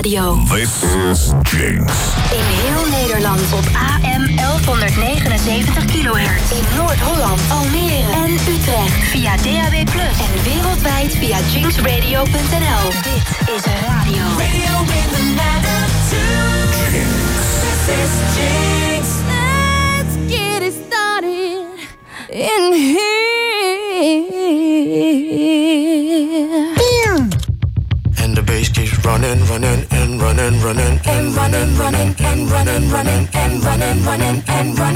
radio. This is Jinx. In heel Nederland op AM 1179 kHz. In Noord-Holland, Almere en Utrecht. Via DAB+. En wereldwijd via jinxradio.nl. Dit is radio. Radio with an attitude. This is Jinx. Let's get it started in here. And the bass keeps running and running and running and running and running and running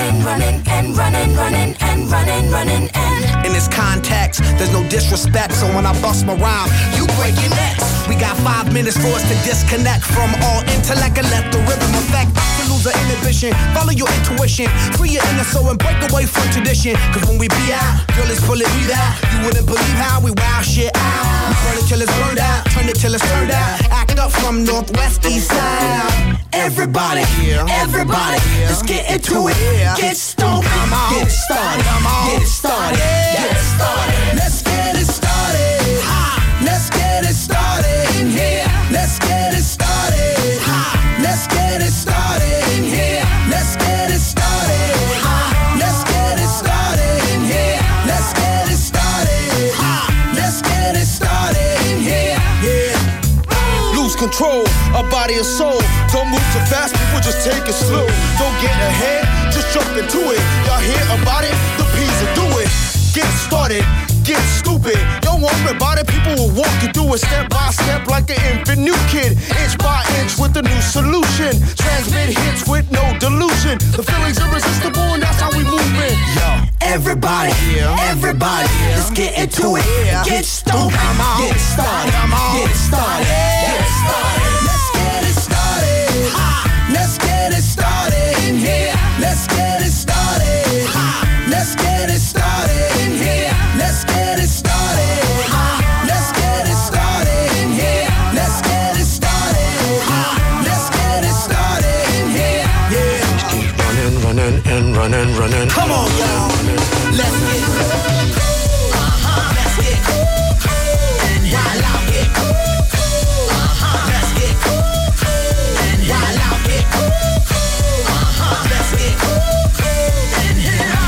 and in this context, there's no disrespect. So when I bust my rhyme, you break your necks. We got 5 minutes for us to disconnect from all intellect and let the rhythm affect. To lose the inhibition, follow your intuition, free your inner soul and break away from tradition. Cause when we be out, girl, it's bullet we out. You wouldn't believe how we wow shit out. We burn it till it's burned out, turn it till it's turned out. Act up from Northwest East Side. Everybody, everybody, let's get into it. Get stoned, get it started, get it started, get it started. Let's get it started. Let's get it started in here. Let's get it started. Let's get it started in here. Let's get it started. Let's get it started in here. Let's get it started. Let's get it started in here. Yeah. Lose control of body and soul. Don't move too fast, people just take it slow. Don't get ahead, just jump into it. Y'all hear about it? The P's will do it. Get started, get stupid. Don't worry about it, people will walk you through it step by step like an infant new kid. Inch by inch with a new solution. Transmit hits with no delusion. The feeling's irresistible and that's how we move it. Yo, everybody, everybody, let's get into it. Get stoned, get it started, get it started, get it started. Let's get it started. Let's get it started in here. Let's get it started. Let's get it started in here. Let's get it started. Let's get it started in here. Let's get it started. Let's get it started in here. Yeah. Just keep running and running. Come on, y'all. Let's get let's get and while I get let's get and while I get let's get and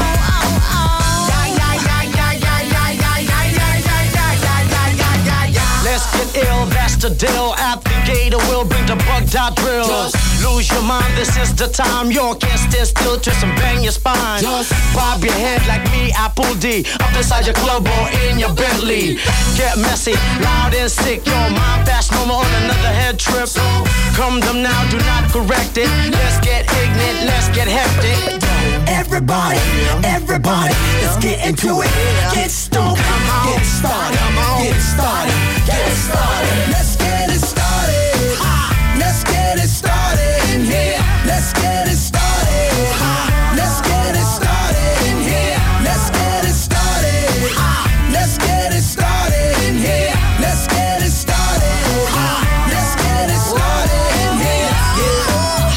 let's get ill, that's the deal. At the gate, we'll bring the bugged out drills. Lose your mind, this is the time. You can't stand still, twist and bang your spine. Bob your head like me, Apple D. Up inside your club or in your Bentley. Get messy, loud and sick. Your mind fast, no more on another head trip. Come them now, do not correct it. Let's get ignorant, let's get hectic. everybody, everybody, let's get into it. Get stoned, get started, get started, get started. Let's get it started. Let's get it started in here. Let's get it started. Let's get it started in here. Let's get it started. Let's get it started in here. Let's get it started. Let's get it started in here. Yeah.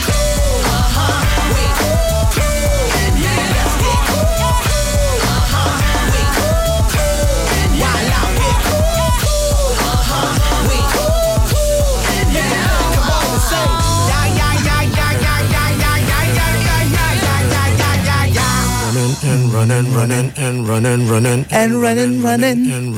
And running and running and running and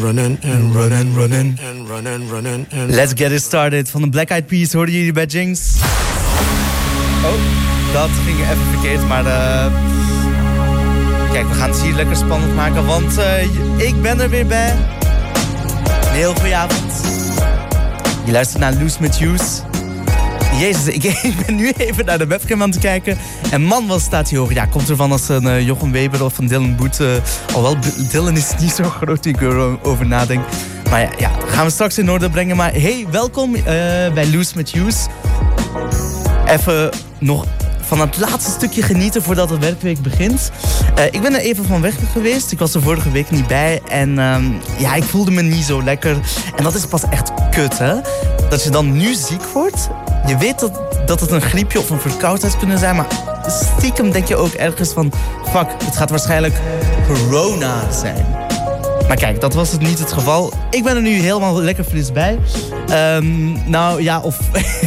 running. Let's get it started. Van de Black Eyed Peas hoorden jullie bij Jinx. Oh, dat ging even verkeerd, maar kijk, we gaan het hier lekker spannend maken, want ik ben er weer bij. Een heel goeie avond. Je luistert naar Loose with Use. Jezus, ik ben nu even naar de webcam aan het kijken. En man, wat staat hier hoor. Ja, komt ervan als een Jochem Weber of een Dylan Boet. Alhoewel, Dylan is niet zo groot, die ik erover nadenk. Maar ja, dat gaan we straks in orde brengen. Maar hey, welkom bij Loose with Use. Even nog van het laatste stukje genieten voordat de werkweek begint. Ik ben er even van weg geweest. Ik was er vorige week niet bij. En ja, ik voelde me niet zo lekker. En dat is pas echt kut, hè. Dat je dan nu ziek wordt. Je weet dat het een griepje of een verkoudheid kunnen zijn. Maar stiekem denk je ook ergens van... Fuck, het gaat waarschijnlijk corona zijn. Maar kijk, dat was niet het geval. Ik ben er nu helemaal lekker fris bij. Nou ja, of...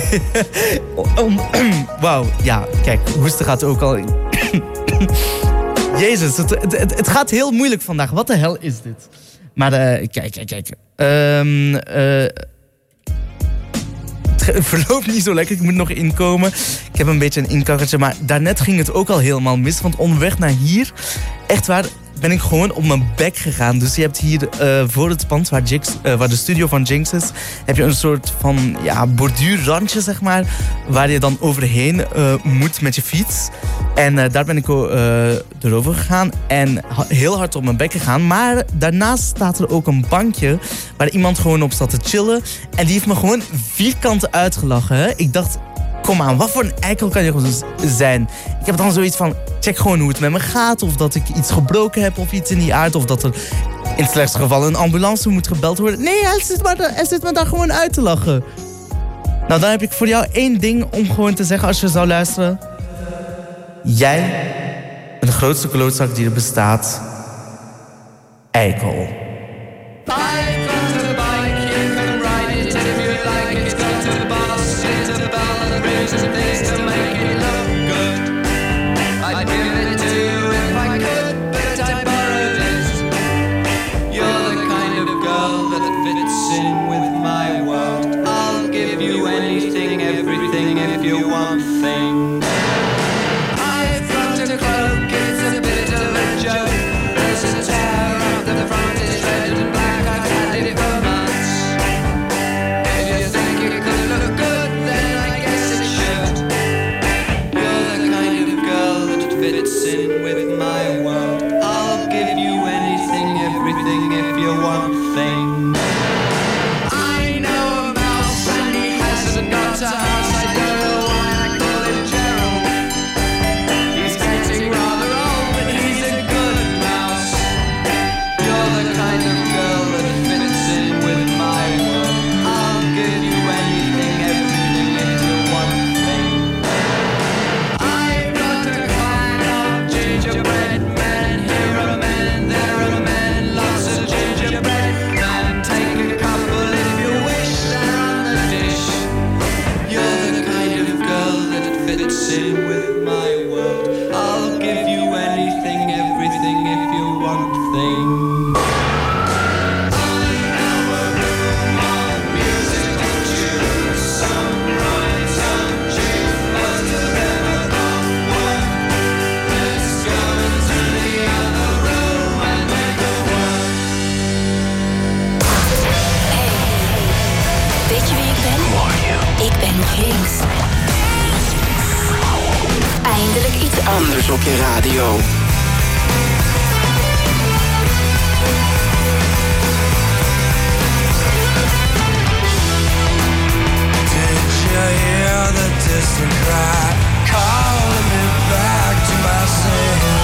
Wauw, ja, kijk, hoesten gaat ook al... Jezus, het gaat heel moeilijk vandaag. Wat de hel is dit? Maar kijk. Het verloopt niet zo lekker, ik moet nog inkomen. Ik heb een beetje een inkakkertje, maar daarnet ging het ook al helemaal mis. Want onderweg naar hier, echt waar, ben ik gewoon op mijn bek gegaan. Dus je hebt hier voor het pand waar de studio van Jinx is, heb je een soort van borduurrandje, zeg maar, waar je dan overheen moet met je fiets. En daar ben ik erover gegaan en heel hard op mijn bek gegaan. Maar daarnaast staat er ook een bankje waar iemand gewoon op zat te chillen. En die heeft me gewoon vierkant uitgelachen. Hè? Ik dacht, kom aan, wat voor een eikel kan je gewoon zijn? Ik heb dan zoiets van, check gewoon hoe het met me gaat. Of dat ik iets gebroken heb of iets in die aard. Of dat er in het slechtste geval een ambulance moet gebeld worden. Nee, hij zit me daar gewoon uit te lachen. Nou, dan heb ik voor jou 1 ding om gewoon te zeggen als je zou luisteren. Jij bent de grootste klootzak die er bestaat. Eikel. Anders op je radio. Did you hear the distant cry calling me back to myself?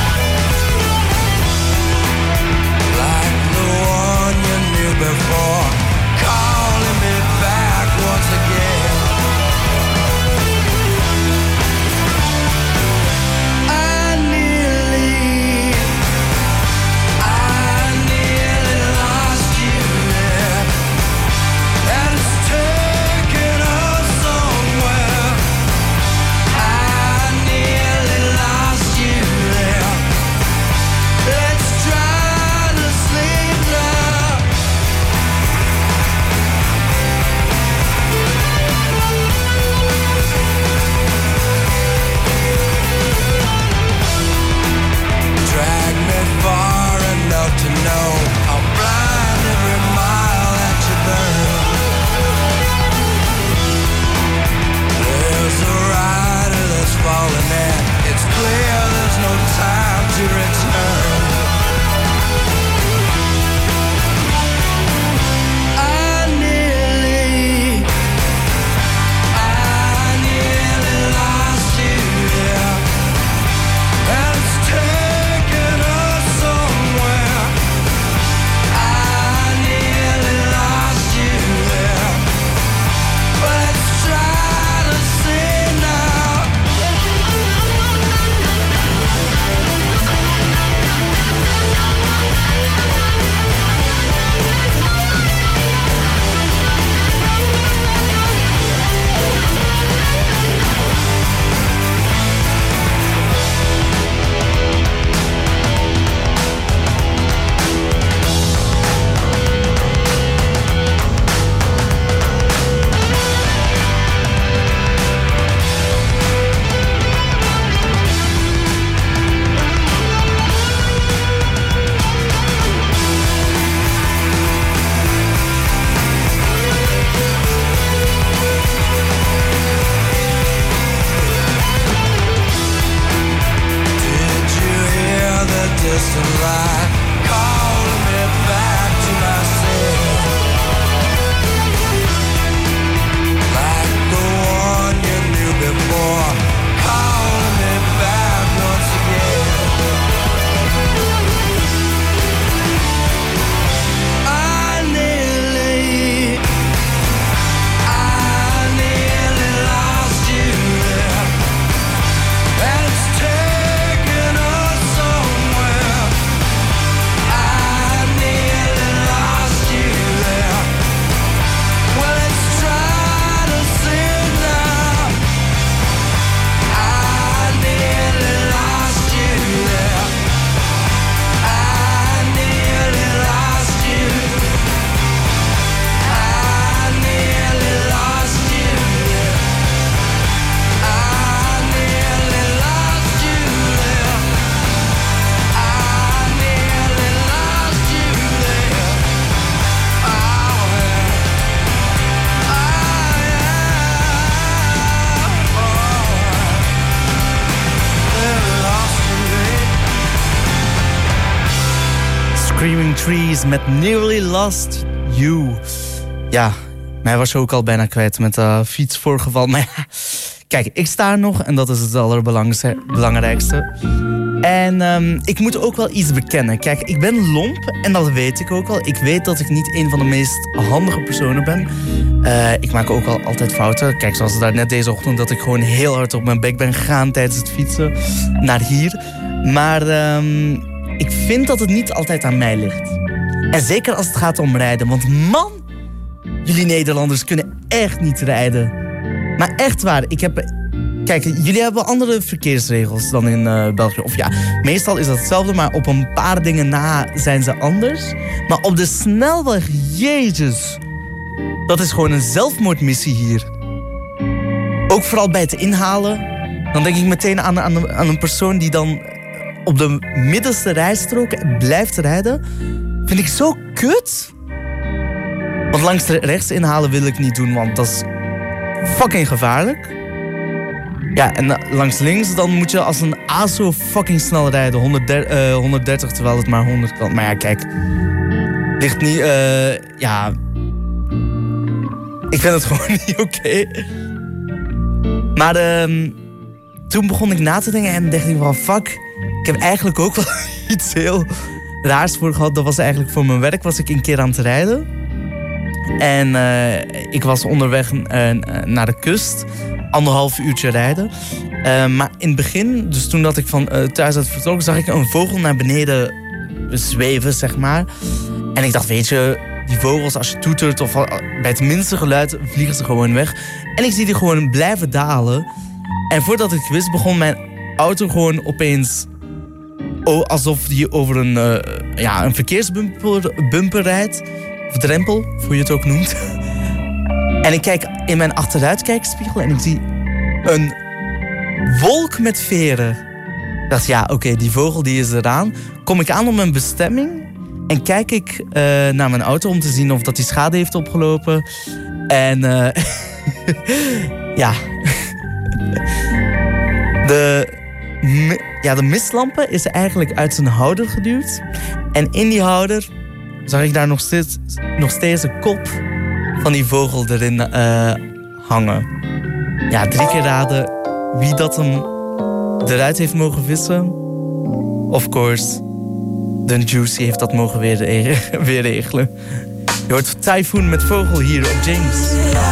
Like the one you knew before, calling me back once again. I need Trees met Nearly Lost You. Ja, mij was je ook al bijna kwijt met de fietsvoorgeval. Maar ja, kijk, ik sta nog en dat is het allerbelangrijkste. En ik moet ook wel iets bekennen. Kijk, ik ben lomp en dat weet ik ook al. Ik weet dat ik niet een van de meest handige personen ben. Ik maak ook al altijd fouten. Kijk, zoals daar net deze ochtend dat ik gewoon heel hard op mijn bek ben gegaan tijdens het fietsen naar hier. Maar ik vind dat het niet altijd aan mij ligt. En zeker als het gaat om rijden. Want man, jullie Nederlanders kunnen echt niet rijden. Maar echt waar, kijk, jullie hebben andere verkeersregels dan in België. Of ja, meestal is dat hetzelfde, maar op een paar dingen na zijn ze anders. Maar op de snelweg, jezus. Dat is gewoon een zelfmoordmissie hier. Ook vooral bij het inhalen. Dan denk ik meteen aan een persoon die dan op de middelste rijstrook blijft rijden. Vind ik zo kut. Want langs rechts inhalen wil ik niet doen, want dat is fucking gevaarlijk. Ja, en langs links dan moet je als een aso fucking snel rijden. 130 terwijl het maar 100 kan. Maar ja, kijk. Ligt niet, ja. Ik vind het gewoon niet oké. Maar toen begon ik na te denken en dacht ik van fuck. Ik heb eigenlijk ook wel iets heel raars voor gehad. Dat was eigenlijk voor mijn werk was ik een keer aan het rijden. En ik was onderweg naar de kust. 1,5 uurtje rijden. Maar in het begin, dus toen dat ik van thuis had vertrokken, zag ik een vogel naar beneden zweven, zeg maar. En ik dacht, weet je, die vogels, als je toetert of bij het minste geluid, vliegen ze gewoon weg. En ik zie die gewoon blijven dalen. En voordat ik wist, begon mijn auto gewoon opeens alsof die over een verkeersbumper rijdt. Of drempel, hoe je het ook noemt. En ik kijk in mijn achteruitkijkspiegel en ik zie een wolk met veren. Ik dacht, ja, oké, die vogel die is eraan. Kom ik aan op mijn bestemming en kijk ik naar mijn auto om te zien of dat die schade heeft opgelopen. En ja, de mistlampen is eigenlijk uit zijn houder geduwd. En in die houder zag ik daar nog steeds de kop van die vogel erin hangen. Ja, 3 keer raden wie dat hem eruit heeft mogen vissen. Of course, de Juicy heeft dat mogen weer regelen. Je hoort Typhoon met Vogel hier op James.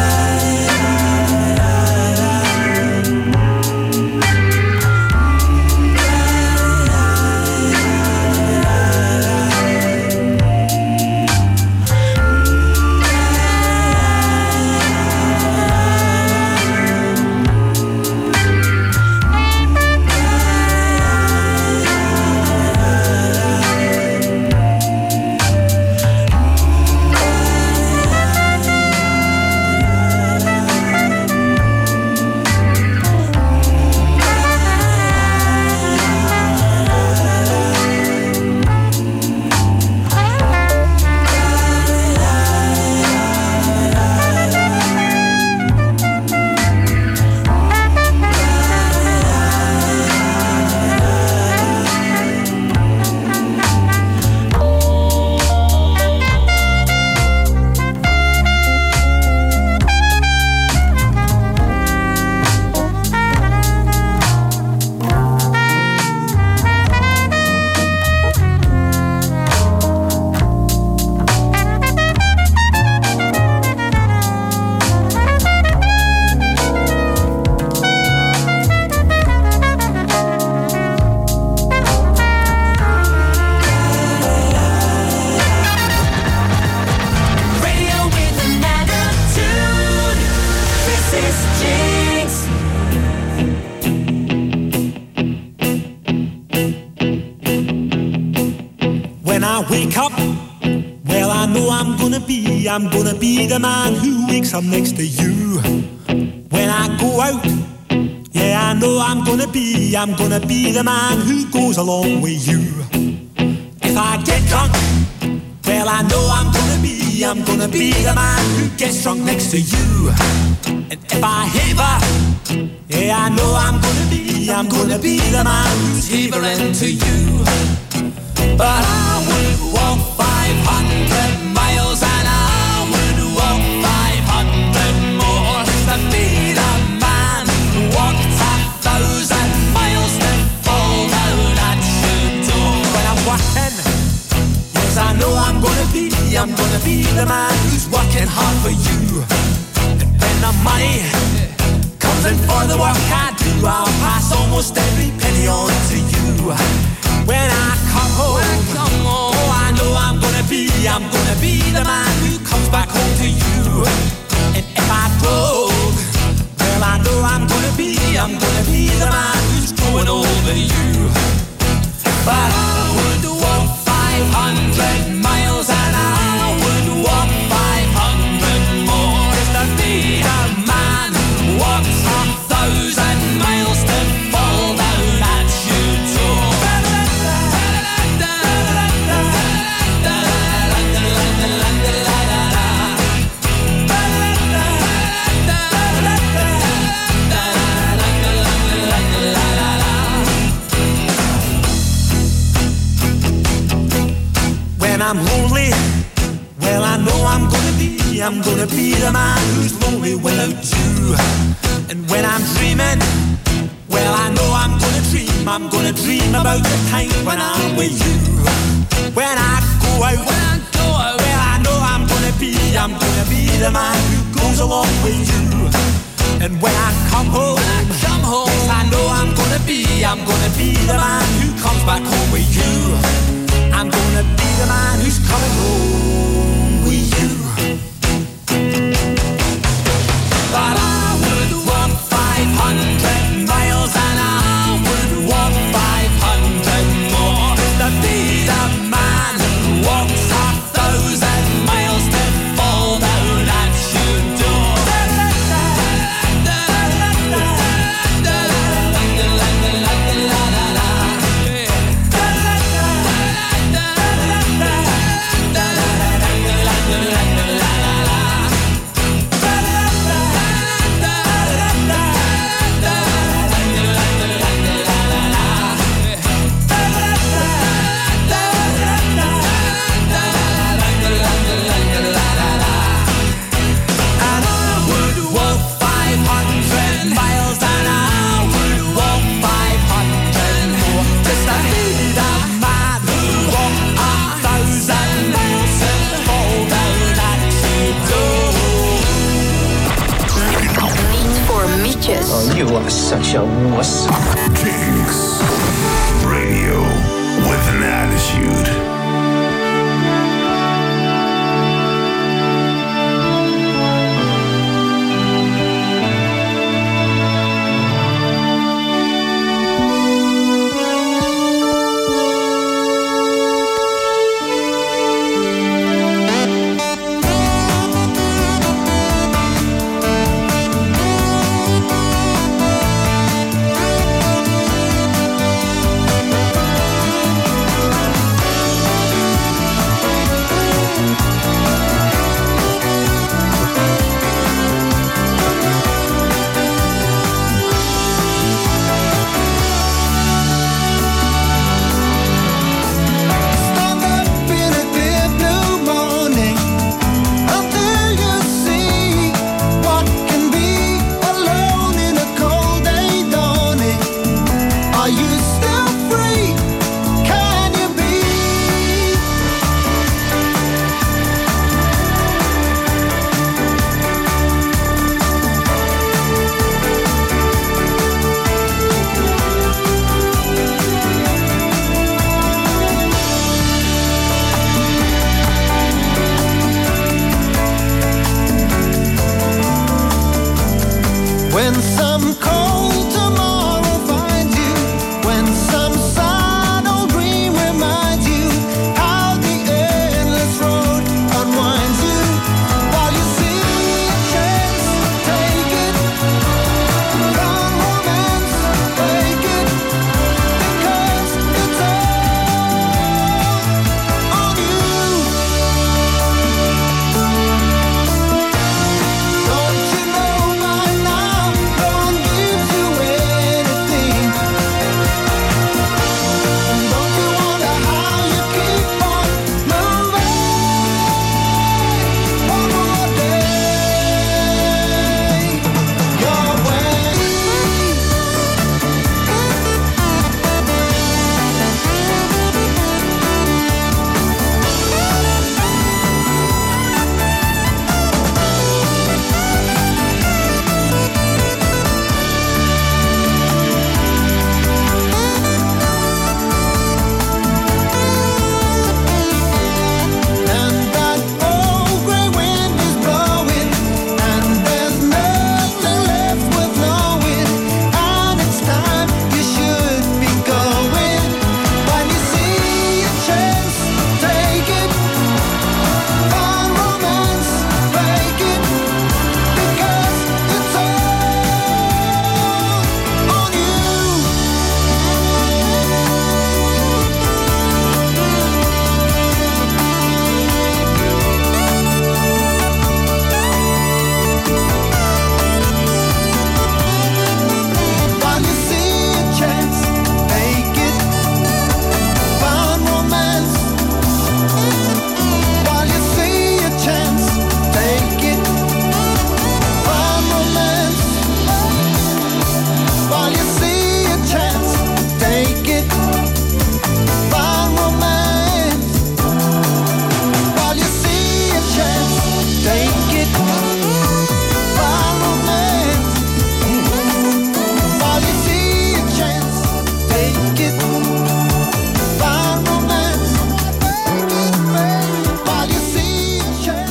I'm gonna be the man who wakes up next to you when I go out. Yeah, I know I'm gonna be the man who goes along with you. If I get drunk, well, I know I'm gonna be the man who gets drunk next to you. And if I haver, yeah, I know I'm gonna be the man who's havering to you. But I would walk 500 miles and I would walk 500 more to be the man who walked 1,000 miles to fall down at your door. When I'm walking, yes, I know I'm gonna be the man who's working hard for you. And when the money comes in for the work I do, I'll pass almost every penny on to you. When I come home, oh, I know I'm gonna be the man who comes back home to you. And if I broke, well, I know I'm gonna be the man who's growing over you. But I would walk 500 miles and I would walk 500 more just to be the man who walks 1,000 miles to fall down at your door. When I'm lonely, well, I know I'm gonna be the man who's lonely without you. And when I'm dreaming, well, I know I'm gonna dream about the time when I'm with you. When I go out, well, I know I'm gonna be the man who goes along with you. And when I come home, yes, I know I'm gonna be the man who comes back home with you. I'm gonna be the man who's coming home with you. But I would walk 500 miles and I would walk 500 more to be the man who walks 1,000 miles to fall down at your door. Oh, you are such a wuss. Kinks Radio with an attitude.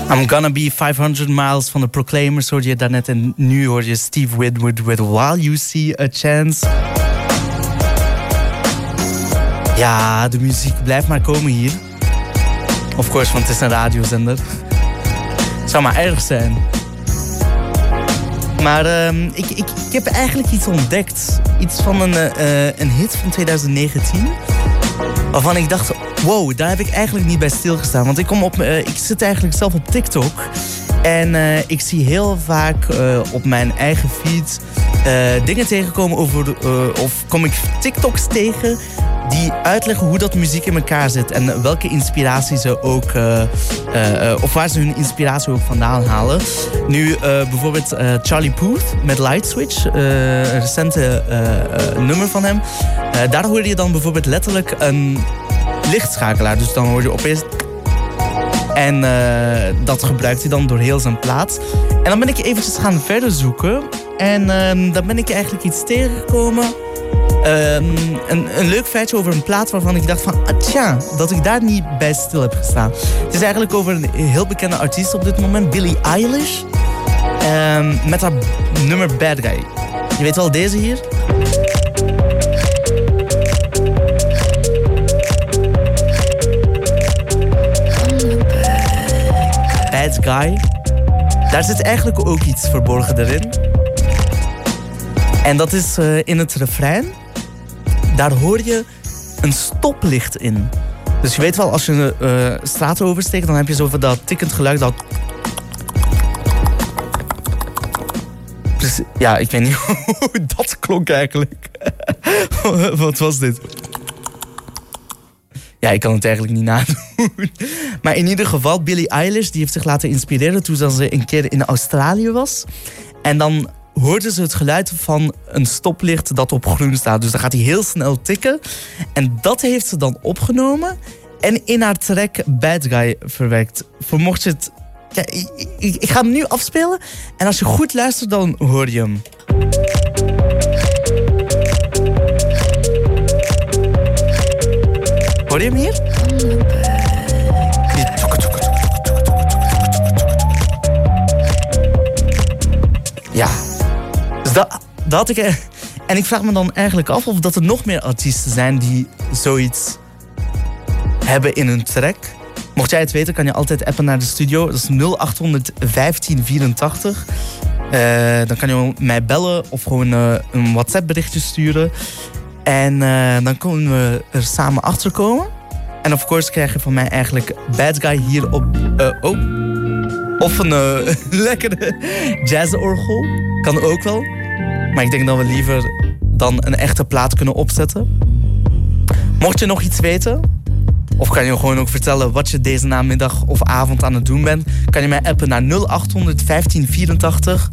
I'm Gonna Be 500 Miles van de Proclaimers hoorde je daarnet. En nu hoor je Steve Winwood with While You See a Chance. Ja, de muziek blijft maar komen hier. Of course, want het is een radiozender. Zou maar erg zijn. Maar ik heb eigenlijk iets ontdekt. Iets van een hit van 2019. Waarvan ik dacht, wow, daar heb ik eigenlijk niet bij stilgestaan. Want ik zit eigenlijk zelf op TikTok. En ik zie heel vaak op mijn eigen feed dingen tegenkomen of kom ik TikToks tegen die uitleggen hoe dat muziek in elkaar zit. En welke inspiratie ze ook, of waar ze hun inspiratie ook vandaan halen. Nu bijvoorbeeld Charlie Puth met Light Switch, een recente nummer van hem. Daar hoor je dan bijvoorbeeld letterlijk een lichtschakelaar. Dus dan hoor je opeens... En dat gebruikt hij dan door heel zijn plaat. En dan ben ik eventjes gaan verder zoeken. En dan ben ik eigenlijk iets tegengekomen. Een leuk feitje over een plaat waarvan ik dacht van... tja, dat ik daar niet bij stil heb gestaan. Het is eigenlijk over een heel bekende artiest op dit moment. Billie Eilish. Met haar nummer Bad Guy. Je weet wel, deze hier... Bad Guy. Daar zit eigenlijk ook iets verborgen erin. En dat is in het refrein. Daar hoor je een stoplicht in. Dus je weet wel, als je een straat oversteekt... dan heb je zo van dat tikkend geluid dat... Dus, ja, ik weet niet hoe dat klonk eigenlijk. Wat was dit? Ja, ik kan het eigenlijk niet nadoen. Maar in ieder geval, Billie Eilish die heeft zich laten inspireren... toen ze een keer in Australië was. En dan hoorden ze het geluid van een stoplicht dat op groen staat. Dus dan gaat hij heel snel tikken. En dat heeft ze dan opgenomen... en in haar track Bad Guy verwerkt. Vermocht je het... Ja, ik ga hem nu afspelen. En als je goed luistert, dan hoor je hem. Hoor je hem hier? Ja. Dus dat had ik... En ik vraag me dan eigenlijk af of dat er nog meer artiesten zijn die zoiets hebben in hun track. Mocht jij het weten, kan je altijd appen naar de studio. Dat is 0800 1584. Dan kan je mij bellen of gewoon een WhatsApp berichtje sturen. En dan kunnen we er samen achter komen. En of course krijg je van mij eigenlijk Bad Guy hier op... Of een lekkere jazzorgel. Kan ook wel. Maar ik denk dat we liever dan een echte plaat kunnen opzetten. Mocht je nog iets weten... of kan je gewoon ook vertellen wat je deze namiddag of avond aan het doen bent... kan je mij appen naar 0800 1584.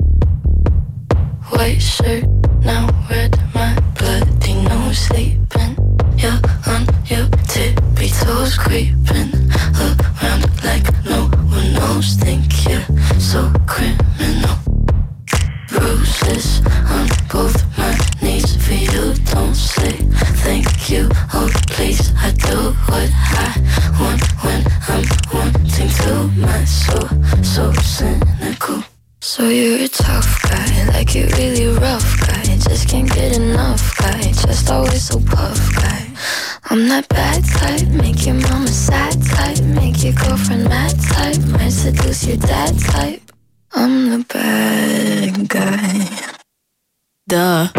White shirt, now red, my bloody nose sleeping. You're on your tippy toes creeping around like no one knows. Think you're so criminal. Bruises on both my knees for you. Don't say thank you. Oh please, I do what I want when I'm wanting to. My soul so cynical. So you're a tough guy, like you really rough guy. Just can't get enough guy, just always so puff guy. I'm that bad type, make your mama sad type. Make your girlfriend mad type, might seduce your dad type. I'm the bad guy. Duh.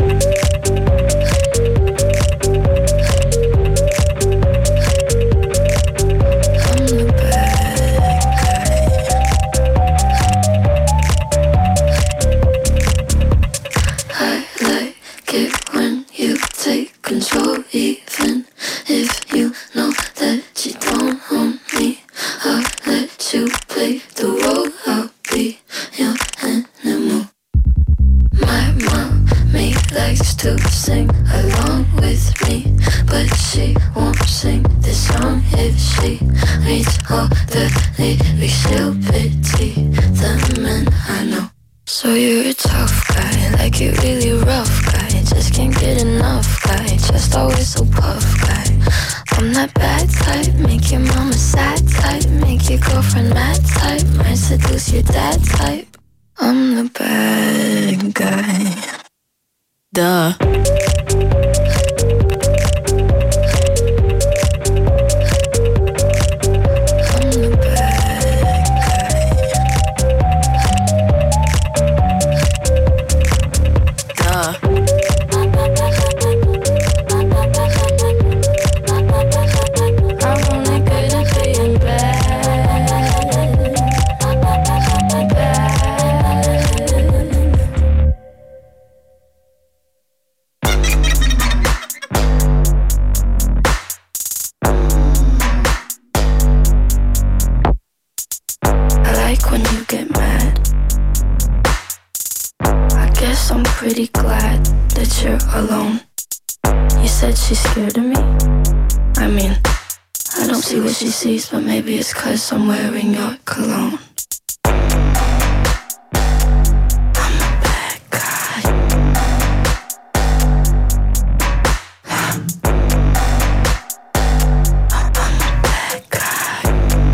Control, even if you know that you don't own me. I'll let you play the role, I'll be your animal. My mommy likes to sing along with me, but she won't sing this song if she reads all the lyrics. She'll pity the men I know. So you're a tough guy, like you really rough guy. Just can't get enough guy, just always so puff guy. I'm that bad type, make your mama sad type. Make your girlfriend mad type, seduce your dad type. I'm the bad guy. Duh. Pretty glad that you're alone. You said she's scared of me. I mean, I don't see what she sees, but maybe it's 'cause I'm wearing your cologne. I'm a bad guy. I'm a bad guy.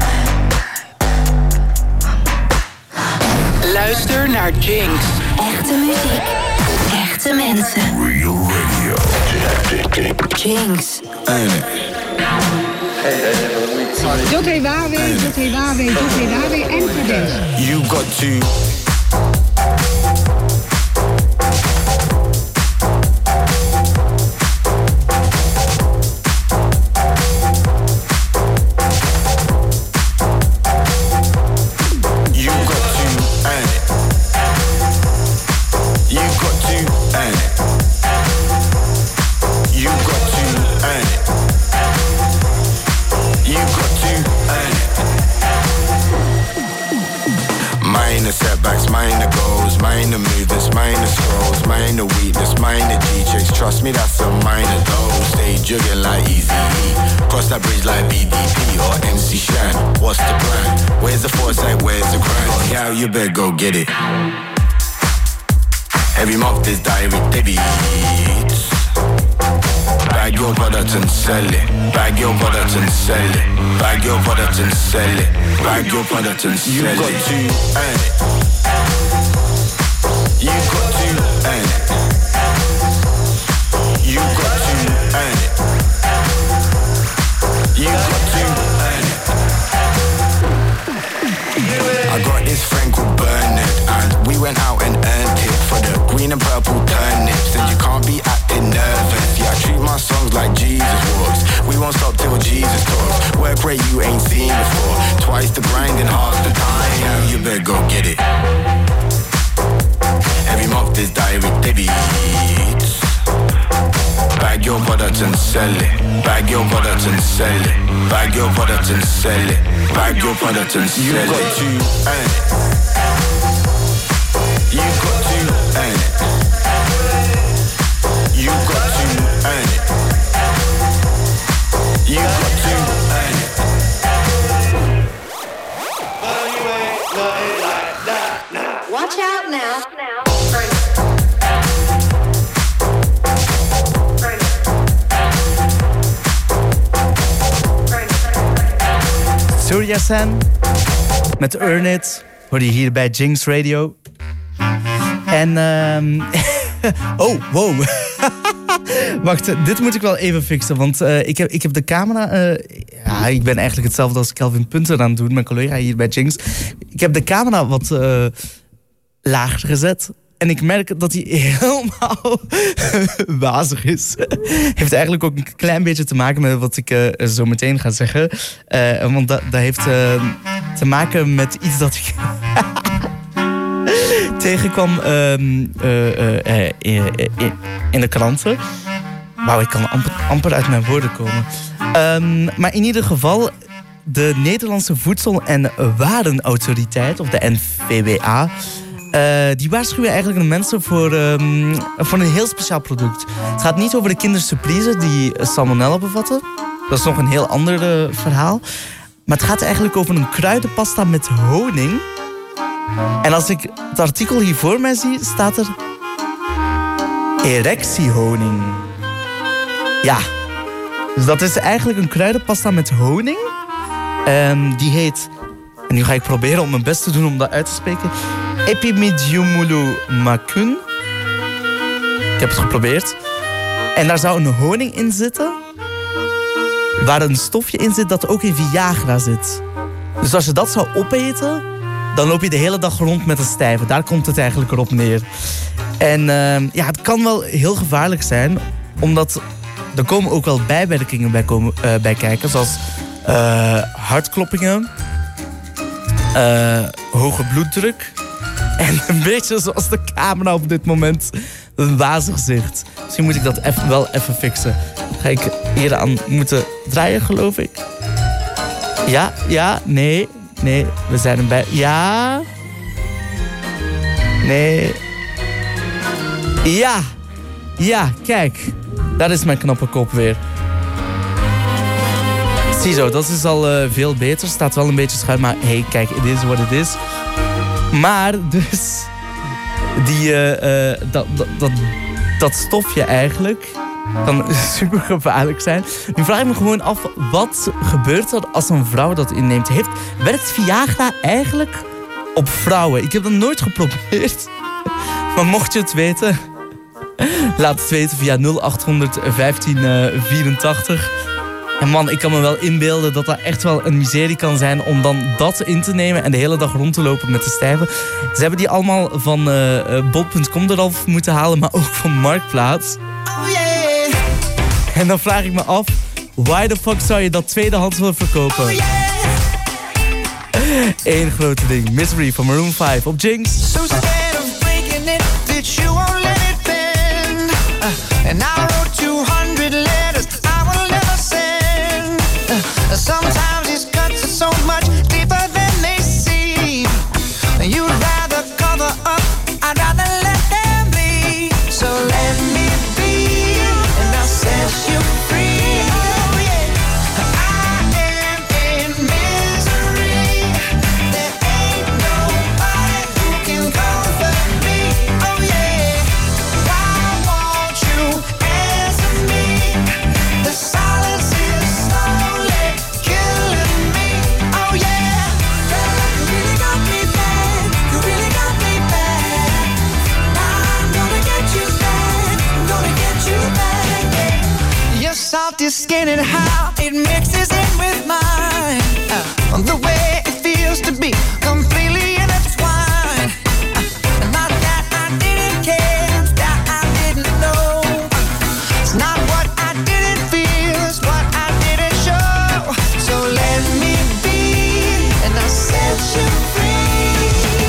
Luister naar Jinx. Echte muziek. Echte mensen. Real radio. Jinx. Jotre Wawe en Kadesh. You got to. Setbacks, mine the goals, mine the movements, mine the scrolls, mine the weakness, mine the D-checks. Trust me, that's a minor dose. Stay jugging like Eazy-E. Cross that bridge like BDP or MC Shan. What's the plan? Where's the foresight? Where's the grind? Yeah, you better go get it. Every month there's direct debits. Bag your product and sell it. Bag your product and sell it. Bag your product and sell it. Bag your product and sell it. You got to earn it. You got to earn it. You got to earn it. You got to earn it. I got this friend called Bernard, and we went out and earned it for the green and purple turnips. And you can't be acting nervous. Yeah, I treat my songs like Jesus walks. We won't stop till Jesus talks. Work rate you ain't seen before. Twice the grind and half the time. Yeah, you better go get it. Every month there's direct debits. Bag your product and sell it. Bag your product and sell it. Bag your product and sell it. Bag your product and sell it. You got to earn it. You got to earn it. You got to earn it. You got to earn it. Well, you ain't nothing like that now. Watch out now. Surya San met Earn It hoor je hier bij Jinx Radio. En oh, wow. Wacht, dit moet ik wel even fixen, want ik heb de camera... ja, ik ben eigenlijk hetzelfde als Kelvin Punter aan het doen, mijn collega hier bij Jinx. Ik heb de camera wat lager gezet. En ik merk dat hij helemaal wazig is. Heeft eigenlijk ook een klein beetje te maken met wat ik zo meteen ga zeggen. Want dat heeft te maken met iets dat ik tegenkwam in de kranten. Wauw, ik kan amper uit mijn woorden komen. Maar in ieder geval, de Nederlandse Voedsel- en Warenautoriteit, of de NVWA... die waarschuwen eigenlijk de mensen voor een heel speciaal product. Het gaat niet over de kindersurprise die salmonella bevatten. Dat is nog een heel ander verhaal. Maar het gaat eigenlijk over een kruidenpasta met honing. En als ik het artikel hier voor mij zie, staat er... erectiehoning. Ja. Dus dat is eigenlijk een kruidenpasta met honing. Die heet... En nu ga ik proberen om mijn best te doen om dat uit te spreken. Epimediumulumakun. Ik heb het geprobeerd. En daar zou een honing in zitten. Waar een stofje in zit dat ook in Viagra zit. Dus als je dat zou opeten, dan loop je de hele dag rond met een stijve. Daar komt het eigenlijk erop neer. En het kan wel heel gevaarlijk zijn. Omdat er komen ook wel bijwerkingen bij kijken. Zoals hartkloppingen. Hoge bloeddruk. En een beetje zoals de camera op dit moment een wazig zicht. Misschien moet ik dat wel even fixen. Ga ik hier aan moeten draaien, geloof ik. Ja, nee, we zijn erbij. Ja. Nee. Ja, kijk. Daar is mijn knappe kop weer. Ziezo, dat is al veel beter. Staat wel een beetje schuin, maar hey, kijk, it is what it is. Maar dus dat stofje eigenlijk kan super gevaarlijk zijn. Nu vraag ik me gewoon af, wat gebeurt er als een vrouw dat inneemt? Werkt Viagra eigenlijk op vrouwen? Ik heb dat nooit geprobeerd. Maar mocht je het weten, laat het weten via 0800 1584. En man, ik kan me wel inbeelden dat dat echt wel een miserie kan zijn om dan dat in te nemen en de hele dag rond te lopen met de stijve. Ze hebben die allemaal van bol.com eraf moeten halen, maar ook van Marktplaats. Oh yeah. En dan vraag ik me af, why the fuck zou je dat tweedehands willen verkopen? Oh yeah. Eén grote ding. Misery van Maroon 5 op Jinx. So scared of breaking it, that you won't let it bend. And I wrote 200 letters I will never send. Sometimes these cuts are so much deeper than they seem. You'd rather cover up, I'd rather let them bleed. So let me be, and I'll set you free. Oh yeah, I am in misery. There ain't nobody who can comfort me. Oh yeah, why won't you answer me? The silence is slowly killing me. Oh yeah, girl, you really got me bad. You really got me bad. I'm gonna get you back. I'm gonna get you back. Yeah. Your salty skin and how it mixes in with mine. The way it feels to be completely intertwined. Not that I didn't care, that I didn't know. It's not what I didn't feel, it's what I didn't show. So let me be, and I'll set you free.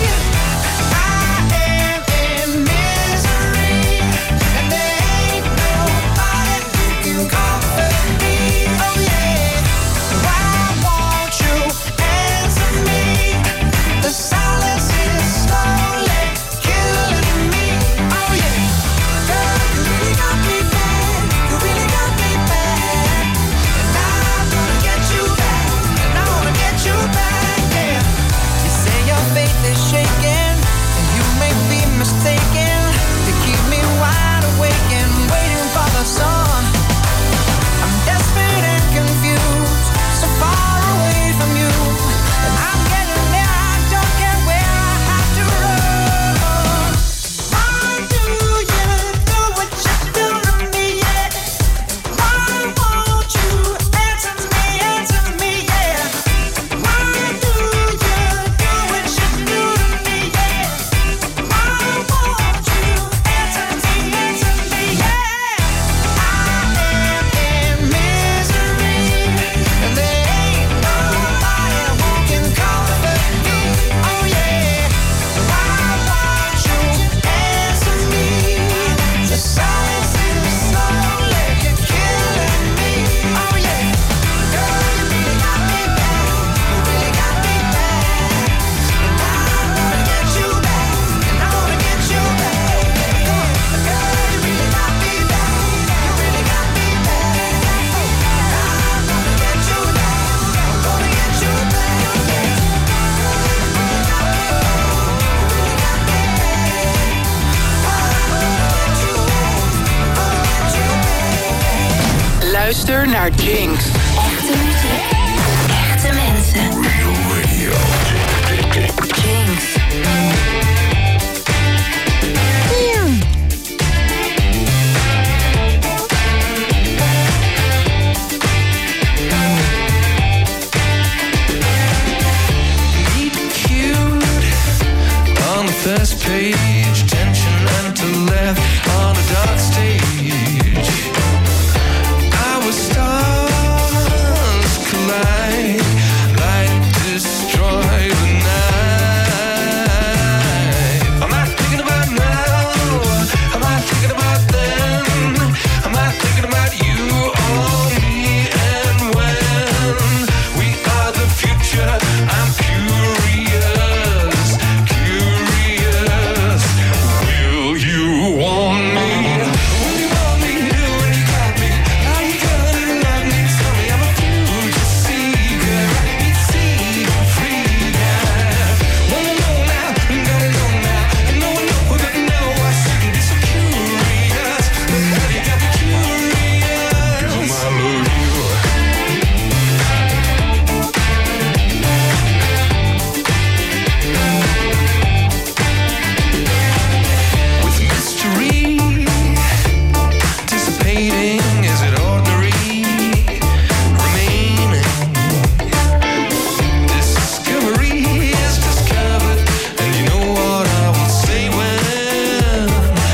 I am in misery, and there ain't nobody who can comfort me. Oh yeah, why won't you answer me? The silence is slowly killing me. Oh yeah, girl, you really got me bad. You really got me bad. And I'm gonna get you back. And I wanna get you back, yeah. You say your faith is shaking, and you may be mistaken. You keep me wide awake and waiting for the sun. I'm desperate and confused, so far away from you. And I'm getting there, I don't care where I have to run. Why do you do what you do to me, yeah? Why won't you answer me, yeah? Why do you do what you do to me, yeah? Why won't you answer me, yeah? I am in misery, and there ain't nobody who can comfort me. Oh yeah, why won't you answer me? The silence is slowly killing me. Oh yeah, girl, you really got me bad. You really got me bad. And I'm gonna get you back. And I wanna get you back. Girl, you really got me bad. You really got me bad. And I'm gonna get you back. I'm gonna get you back. Luister naar Jinx. Echte muziek, echte mensen. Real radio. page, tension and to laugh on a dark stage. Our stars collide, light destroy the night. Am I thinking about now? Am I thinking about then? Am I thinking about you or me and when? We are the future, I'm curious, curious. Will you want me? Will you want me? When you got me? Are you gonna love me? Tell me I'm a future seeker. I need seeing freedom. Wanna know now, gotta know now. I know that now I shouldn't be so curious. But have you got me curious? 'Cause I love you. With mystery dissipating, is it ordinary? Remaining discovery is discovered, and you know what I will say when,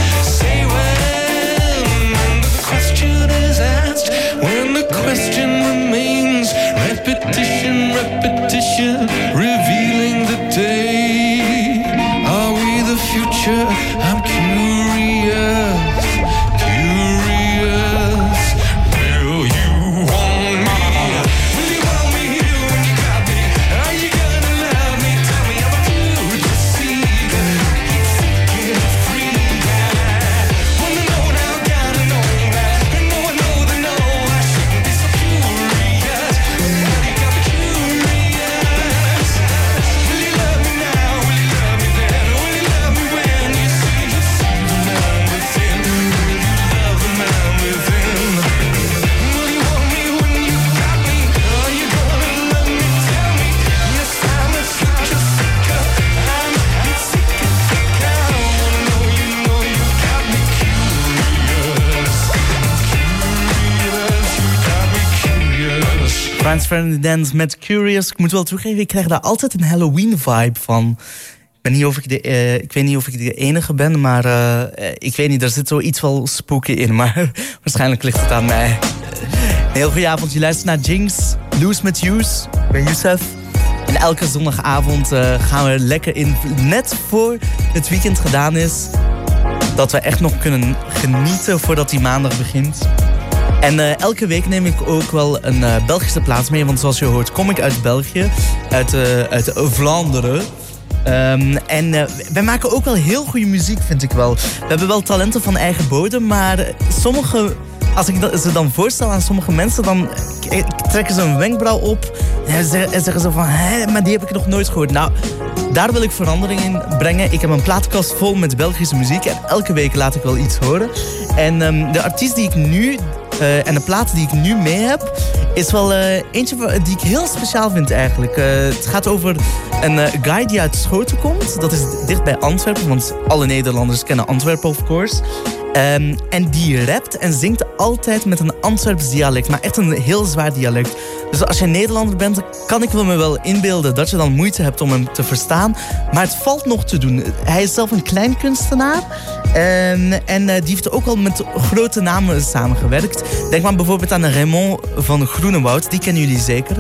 and the question is asked, when the question remains, repetition, repetition, revealing the day. Are we the future? I'm curious, curious. Will you want me? Will you want me when you got me? Are you gonna love me? Tell me I'm a future seeker, seeking freedom. Wanna know now, gotta know that. And know I know that no, I shouldn't be so curious. Have you got me curious? Will you love me now? Will you love me then? Will you love me when you see the man within? Will you love the man within? Will you want me when you got me? Are you gonna love me? Tell me. Yes, I'm a future seeker. I'm seeker. I wanna know you got me curious. Curious, you got me curious. Franz Ferdinand met Curious. Ik moet wel toegeven, ik krijg daar altijd een Halloween-vibe van. Ik weet niet of ik de enige ben, maar ik weet niet, er zit zoiets wel spooky in. Maar waarschijnlijk ligt het aan mij. Een heel goede avond, je luistert naar Jinx, Loose met Youth, bij Youssef. En elke zondagavond gaan we lekker in, net voor het weekend gedaan is, dat we echt nog kunnen genieten voordat die maandag begint. En elke week neem ik ook wel een Belgische plaats mee. Want zoals je hoort kom ik uit België. Uit Vlaanderen. En wij maken ook wel heel goede muziek, vind ik wel. We hebben wel talenten van eigen bodem. Maar sommige... Als ik ze dan voorstel aan sommige mensen, dan trekken ze een wenkbrauw op. En zeggen ze van, maar die heb ik nog nooit gehoord. Nou, daar wil ik verandering in brengen. Ik heb een plaatkast vol met Belgische muziek. En elke week laat ik wel iets horen. En de artiest die ik nu... en de plaat die ik nu mee heb, is wel eentje die ik heel speciaal vind eigenlijk. Het gaat over een guy die uit Schoten komt. Dat is dicht bij Antwerpen, want alle Nederlanders kennen Antwerpen, of course. En die rapt en zingt altijd met een Antwerps dialect. Maar echt een heel zwaar dialect. Dus als je Nederlander bent, kan ik me wel inbeelden dat je dan moeite hebt om hem te verstaan. Maar het valt nog te doen. Hij is zelf een klein kunstenaar. En die heeft ook al met grote namen samengewerkt. Denk maar bijvoorbeeld aan Raymond van Groenewoud. Die kennen jullie zeker.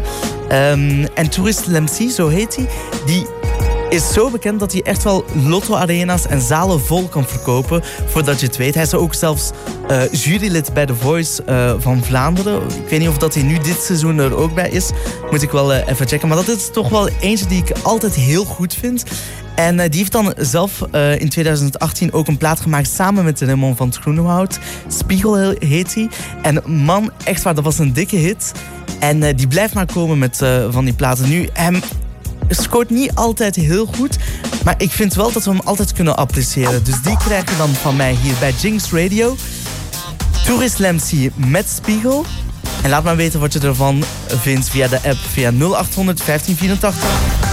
En Tourist Lemcy, zo heet hij. Die is zo bekend dat hij echt wel lotto-arena's en zalen vol kan verkopen. Voordat je het weet. Hij is ook zelfs jurylid bij The Voice van Vlaanderen. Ik weet niet of dat hij nu dit seizoen er ook bij is. Moet ik wel even checken. Maar dat is toch wel eentje die ik altijd heel goed vind. En die heeft dan zelf in 2018 ook een plaat gemaakt samen met Raymond van Groenewoud. Spiegel heet hij. En man, echt waar, dat was een dikke hit. En die blijft maar komen met van die platen. Nu, hem scoort niet altijd heel goed. Maar ik vind wel dat we hem altijd kunnen appreciëren. Dus die krijg je dan van mij hier bij Jinx Radio. Tourist Lemcy met Spiegel. En laat maar weten wat je ervan vindt via de app. Via 0800 1584.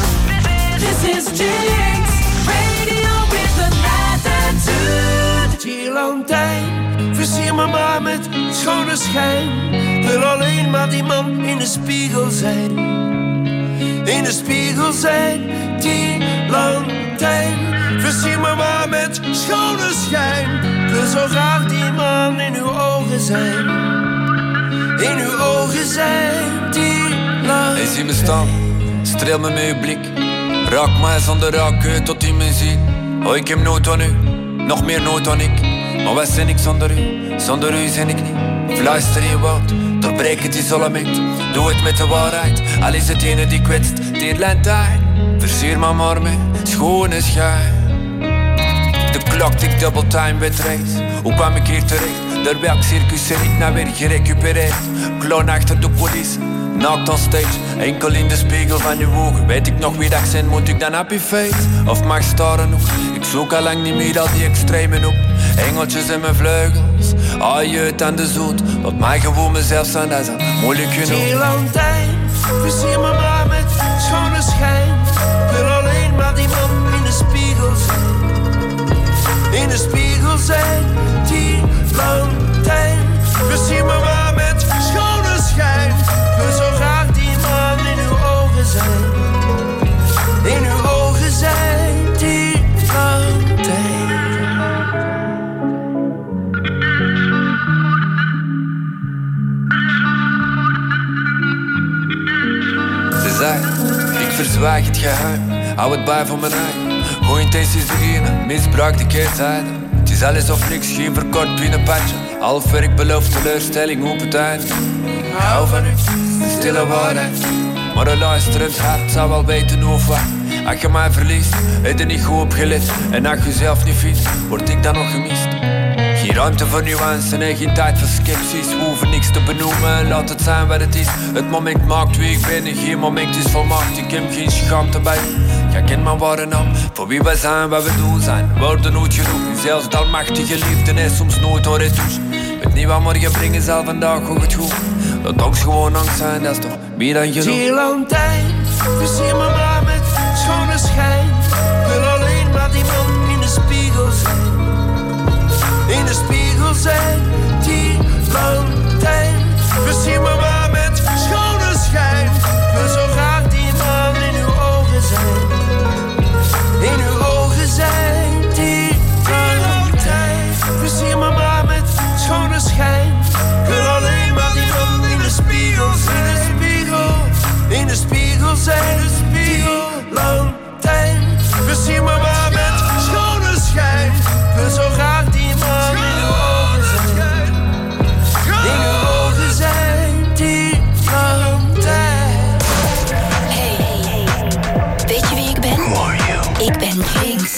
This is Jinx Radio with an attitude. Heel lang tijd, versier me maar met schone schijn. Wil alleen maar die man in de spiegel zijn. In de spiegel zijn, die lang tijd. We zien me maar met schone schijn. Ik wil zo graag die man in uw ogen zijn. In uw ogen zijn die lang. Hij ziet me staan, streel me met uw blik. Raak mij zonder raken tot u me ziet. Oh, ik heb nood aan u, nog meer nood dan ik. Maar wat ben ik zonder u zijn ik niet. Fluister in je woord, doorbreek het isolement. Doe het met de waarheid, al is het ene die kwetst. Tierlijn, versier me maar met schone schijn. De klok tikt double time wedstrijd. Hoe kwam ik hier terecht? Door welk circus er niet naar weer gerecupereerd? Kloon achter de coulissen, naakt on stage. Enkel in de spiegel van uw ogen. Weet ik nog wie dat zijn, moet ik dan happy face? Of mag staren nog? Ik zoek al lang niet meer al die extremen op. Engeltjes in mijn vleugels, jeut aan de zoet. Laat mij gewoon mezelf zijn, dat is al moeilijk genoeg. Tierlantijn, versier me maar met schone schijn. Ik wil alleen maar die man in de spiegel zijn. In de spiegel zijn, tierlantijn. Versier me maar met schone schijn. Ik wil zo graag die man in uw ogen zijn. In uw ogen zijn, tierlantijn. Ze zei, ik verzwijg het geheim. Hou het bij voor mijn eigen. Goeie intenties beginnen, misbruik de keerzijde. Het is alles of niks, geen verkort binnenpadje. Half werk belooft teleurstelling op het eind. Hou van u, een stille waarheid. Maar een luisterend hart zou wel weten hoe of wat. Als je mij verliest, heb je niet goed opgelet. En als je zelf niet vindt, word ik dan nog gemist. Geen ruimte voor nuance en geen tijd voor sceptisch. We hoeven niks te benoemen, laat het zijn wat het is. Het moment maakt wie ik ben en geen moment is volmaakt. Ik heb geen schaamte bij. Jij kent mijn ware naam, voor wie wij zijn, wat we doen zijn. Woorden nooit genoeg, en zelfs het almachtige liefde is soms nooit door het douche. Weet niet wat morgen brengen zal, vandaag ook het goed. Dat ook gewoon angst zijn, dat is toch meer dan genoeg. Tierlantijn, versier me maar met schone schijn. Ik wil alleen maar die man in de spiegel zijn. In de spiegel zijn, tierlantijn. Versier me maar met schone schijn. Ik wil zo graag die man in uw ogen zijn. In uw ogen zijn, tierlantijn. Versier me maar met schone schijn. Ik wil alleen maar die man in de spiegel zijn. In de spiegel zijn, tierlantijn. Versier me maar met schone schijn. Ik wil zo graag die man in uw ogen zijn. In uw ogen zijn, tierlantijn. Hey, weet je wie ik ben? Ik ben Jinx.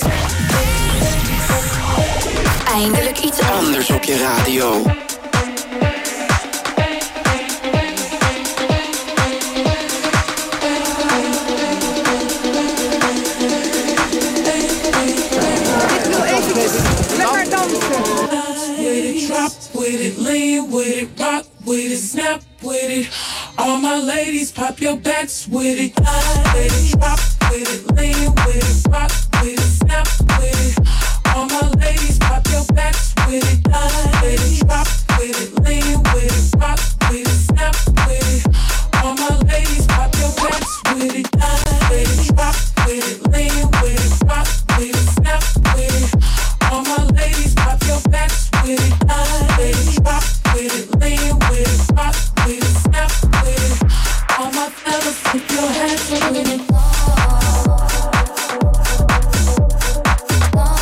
Eindelijk iets anders op je radio. Drop with it, lean with it, rock with it, snap with it. All my ladies, pop your backs with it. With it, drop with it, lean with it, rock with it, snap with it. All my ladies, pop your backs with it. With it, drop with it, lean with it, rock with it, snap with it. All my ladies, pop your backs with it. With it, drop with it, lean with it, rock with it, snap with it. All my ladies, pop your backs with it. With it, drop with it, lean with it, rock with it, snap with it. All my fellas, put your hands with it.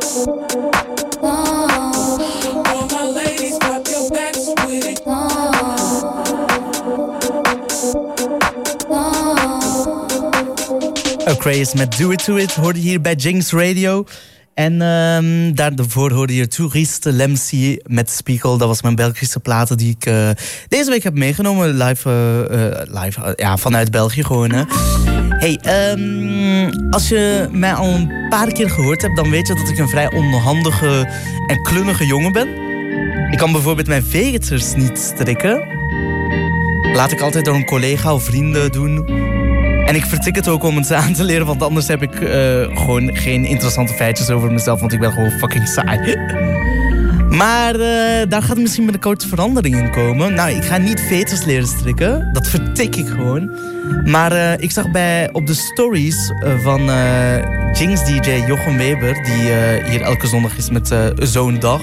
All my ladies, pop your backs with it. O'Craze met Do It To It hoorde je hier bij Jinx Radio. En daarvoor hoorde je Touriste Lemsi met Spiegel. Dat was mijn Belgische platen die ik deze week heb meegenomen. Live vanuit België gewoon. Hè. Hey, als je mij al een paar keer gehoord hebt, dan weet je dat ik een vrij onhandige en klunnige jongen ben. Ik kan bijvoorbeeld mijn veters niet strikken. Laat ik altijd door een collega of vrienden doen. En ik vertik het ook om het aan te leren, want anders heb ik gewoon geen interessante feitjes over mezelf, want ik ben gewoon fucking saai. Maar daar gaat misschien binnenkort verandering in komen. Nou, ik ga niet veters leren strikken, dat vertik ik gewoon. Maar ik zag op de stories van Jinx DJ Jochem Weber, die hier elke zondag is met zo'n dag,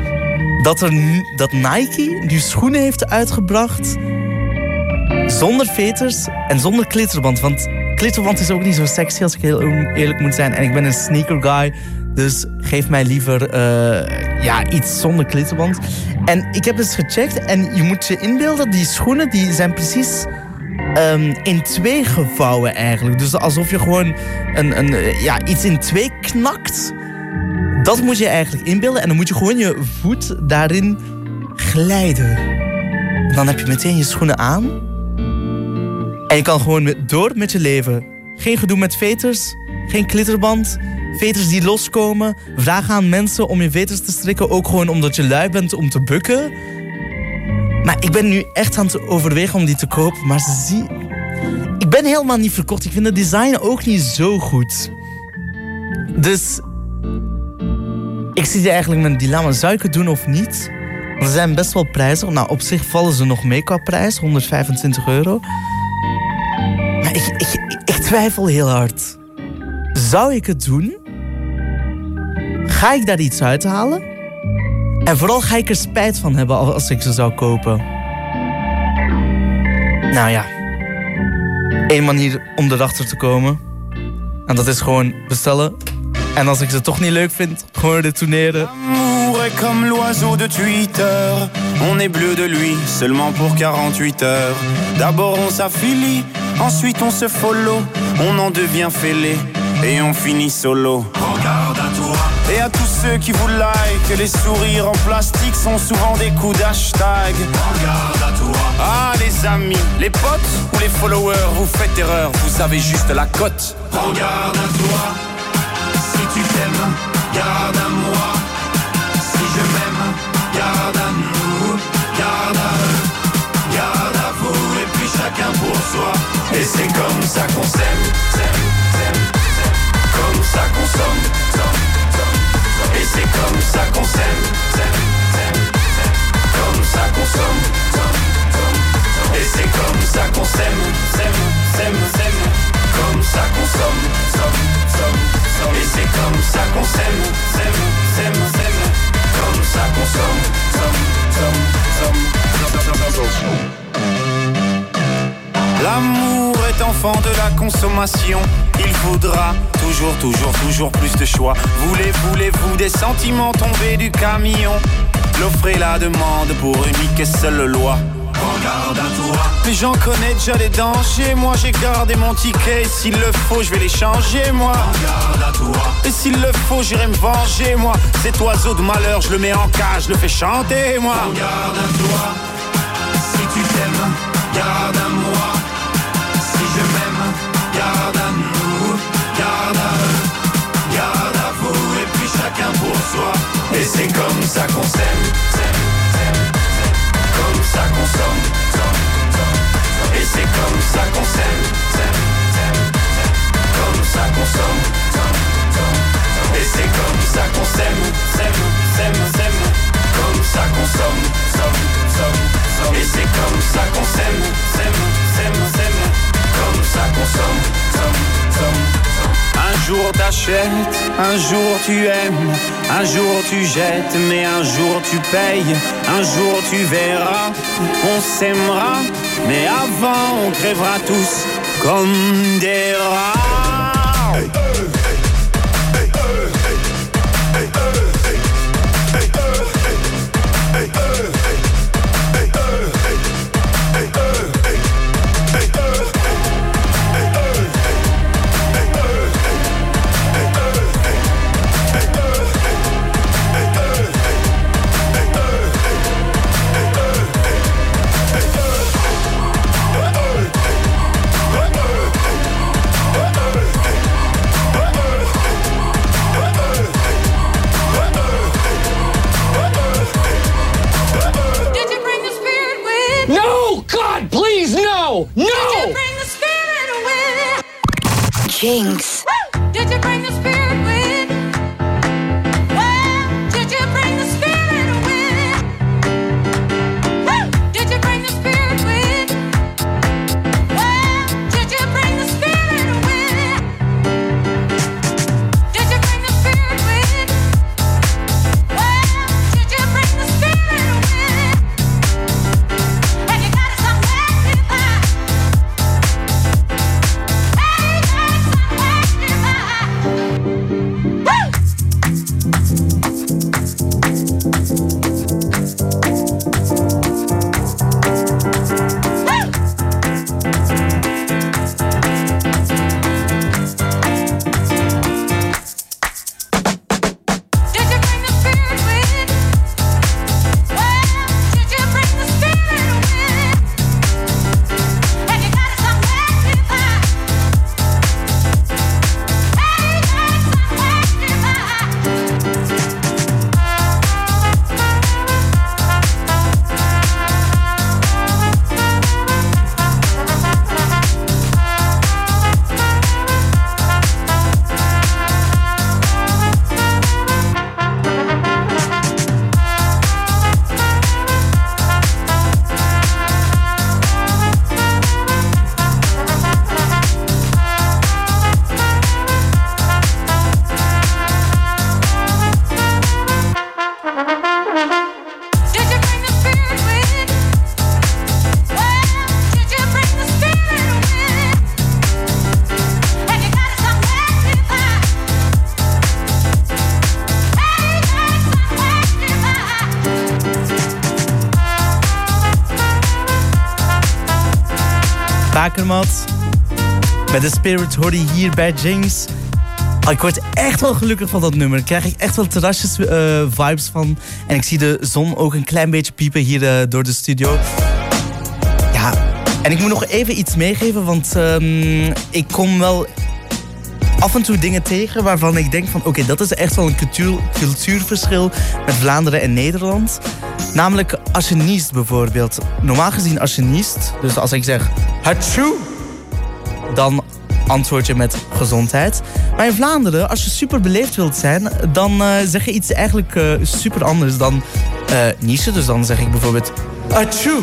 dat Nike nu schoenen heeft uitgebracht zonder veters en zonder klitterband. Want klitterband is ook niet zo sexy, als ik heel eerlijk moet zijn. En ik ben een sneaker guy, dus geef mij liever iets zonder klitterband. En ik heb dus gecheckt en je moet je inbeelden, die schoenen die zijn precies in twee gevouwen eigenlijk. Dus alsof je gewoon iets in twee knakt. Dat moet je eigenlijk inbeelden. En dan moet je gewoon je voet daarin glijden. En dan heb je meteen je schoenen aan. En je kan gewoon door met je leven. Geen gedoe met veters, geen klitterband, veters die loskomen. Vraag aan mensen om je veters te strikken, ook gewoon omdat je lui bent om te bukken. Maar ik ben nu echt aan het overwegen om die te kopen. Maar ik ben helemaal niet verkocht. Ik vind het design ook niet zo goed. Dus ik zie eigenlijk met een dilemma. Zou ik het doen of niet? Want ze zijn best wel prijzig. Nou, op zich vallen ze nog mee qua prijs. €125. Maar ik twijfel heel hard. Zou ik het doen? Ga ik daar iets uithalen? En vooral ga ik er spijt van hebben als ik ze zou kopen. Nou ja. 1 manier om erachter te komen. En dat is gewoon bestellen. En als ik ze toch niet leuk vind, gewoon retourneren. L'amour est comme l'oiseau de Twitter. On est bleu de lui, seulement pour 48 heures. D'abord on s'affilie, ensuite on se follow. On en devient fêlé, et on finit solo. Regarde à toi. Et à tous ceux qui vous like, les sourires en plastique sont souvent des coups d'hashtag. Regarde à toi. Ah les amis, les potes ou les followers, vous faites erreur, vous avez juste la cote. Regarde à toi. Si tu t'aimes, garde à moi. Si je m'aime, garde à nous. Garde à eux, garde à vous. Et puis chacun pour soi. Et c'est comme ça qu'on s'aime, s'aime, s'aime, s'aime. Comme ça qu'on somme, somme, somme. Et c'est comme ça qu'on s'aime, s'aime, s'aime, s'aime. Comme ça qu'on somme, somme, somme, somme. Et c'est comme ça qu'on s'aime, s'aime, s'aime, s'aime. Comme ça qu'on somme, somme, somme, somme. Et c'est comme ça qu'on s'aime, s'aime, s'aime, s'aime. Comme ça qu'on somme, somme, somme, somme. L'amour est enfant de la consommation. Il faudra toujours, toujours, toujours plus de choix. Voulez-vous des sentiments tombés du camion? L'offre et la demande pour unique et seule loi. Regarde à toi. Mais j'en connais déjà les dangers. Moi j'ai gardé mon ticket. Et s'il le faut je vais les changer moi. Regarde à toi. Et s'il le faut j'irai me venger moi. Cet oiseau de malheur je le mets en cage, je le fais chanter moi. Regarde à toi. Si tu t'aimes, garde à moi. Si je m'aime, garde à nous. Garde à eux, garde à vous. Et puis chacun pour soi. Et c'est comme ça qu'on s'aime, s'aime, s'aime, s'aime. Comme ça qu'on somme, somme, somme, somme. Et c'est comme ça qu'on s'aime, s'aime, s'aime, s'aime. Comme ça qu'on somme, somme, somme, somme. Et c'est comme ça qu'on s'aime, s'aime, s'aime, s'aime. Comme ça qu'on somme, somme, somme, somme. Et c'est comme ça qu'on s'aime, s'aime, s'aime, s'aime. Comme ça qu'on somme, somme, somme, somme. Un jour t'achètes, un jour tu aimes, un jour tu jettes, mais un jour tu payes, un jour tu verras, on s'aimera, mais avant on crèvera tous comme des rats. Hey, hey, hey, hey, hey, hey, hey. Jinx. Did you bring the spirit with? Well, did you bring the spirit with? Did you bring the spirit with? Well, did you bring the spirit with? Did you bring the spirit with? Well, did you bring the spirit with? And you got it somewhere to find. Bakermat. Met de Spirit hoorde je hier bij Jinx. Ik word echt wel gelukkig van dat nummer. Daar krijg ik echt wel terrasjes vibes van. En ik zie de zon ook een klein beetje piepen hier door de studio. Ja, en ik moet nog even iets meegeven. Want ik kom wel af en toe dingen tegen waarvan ik denk van... Oké, dat is echt wel een cultuurverschil met Vlaanderen en Nederland. Namelijk als je niest bijvoorbeeld. Normaal gezien als je niest, dus als ik zeg... Hatsjoe! Dan antwoord je met gezondheid. Maar in Vlaanderen, als je super beleefd wilt zijn... dan zeg je iets eigenlijk super anders dan niezen. Dus dan zeg ik bijvoorbeeld... Hatsjoe!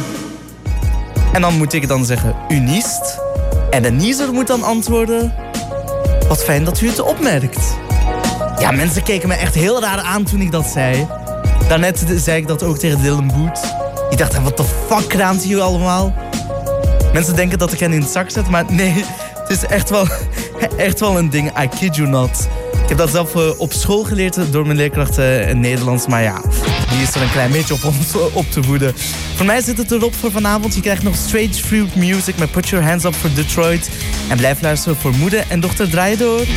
En dan moet ik dan zeggen... U niest. En de niezer moet dan antwoorden... Wat fijn dat u het opmerkt. Ja, mensen keken me echt heel raar aan toen ik dat zei. Daarnet zei ik dat ook tegen Dylan Boet. Die dacht, wat de fuck kraamt hij allemaal? Mensen denken dat ik hen in het zak zet, maar nee, het is echt wel een ding. I kid you not. Ik heb dat zelf op school geleerd door mijn leerkracht in Nederlands. Maar ja, die is er een klein beetje op ons op te voeden. Voor mij zit het erop voor vanavond. Je krijgt nog Strange Fruit Music met Put Your Hands Up for Detroit. En blijf luisteren voor moeder en dochter draaien door. This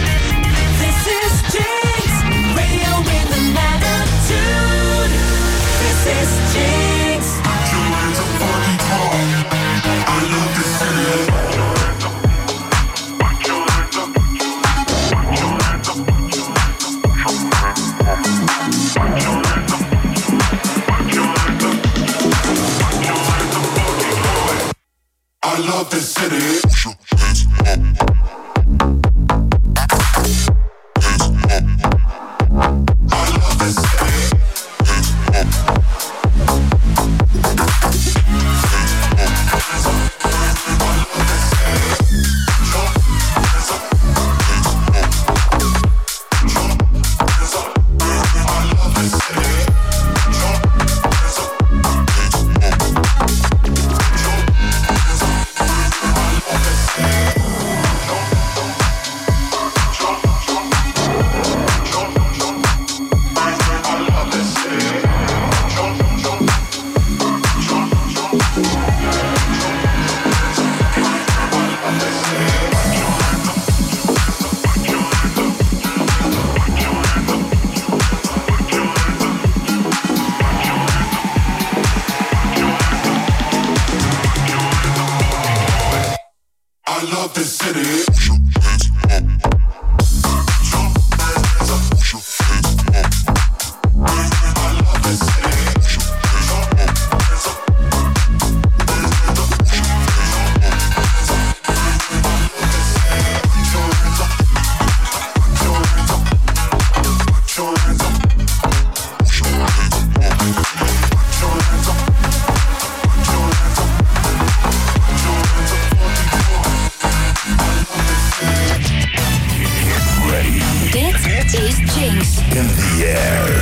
is Jinx, radio with an attitude. This is Jinx. I love this city. I love this city. in the air.